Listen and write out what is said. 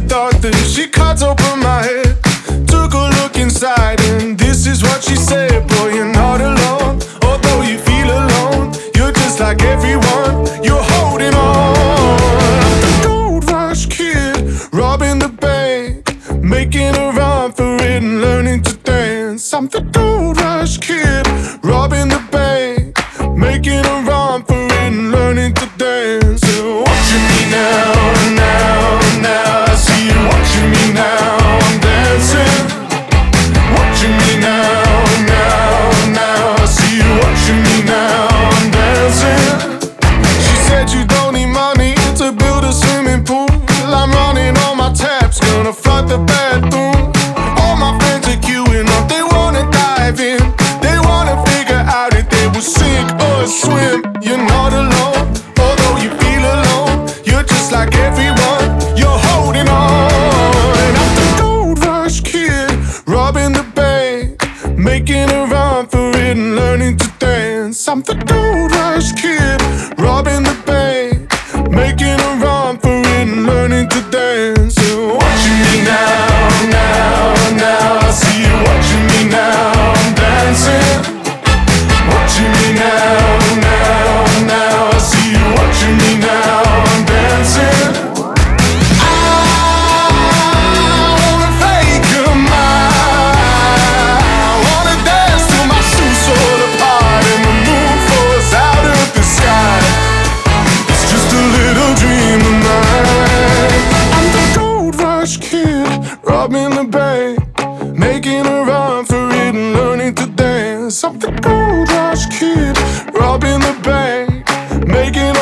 thought that she cuts open my head. Took a look inside and this is what she said. Boy, you're not alone, although you feel alone. You're just like everyone, you're holding on. I'm the gold rush kid, robbing the bank, making a run for it and learning to dance. I'm the gold rush kid, robbing the bank, making a run for it and learning to dance. So watching me now, now, now. I see you watching me now, I'm dancing. Watching me now, now, now. I see you watching me now, I'm dancing. She said you don't need money to build a swimming pool. I'm running on my taps, gonna flood the bathroom. All my friends are queuing up, they wanna dive in. They wanna figure out if they will sink or swim. You're not alone, although you feel alone. You're just like everyone, you're holding on. And I'm the gold rush kid, robbing the bank, making a run for it and learning to dance. I'm the gold rush kid, robbing the bank, making a run for it and learning to dance. So watching me now, now, now. I see you watching me now, I'm dancing. Watching me now, now, now. I see you watching me now, I'm dancing. I wanna fake your mind. I wanna dance till my shoes fall apart and the moon falls out of the sky. It's just a little dream of mine. I'm the gold rush kid, robbing the bank, making a run for it and learning to dance. I'm the gold rush kid, robbing the bank, making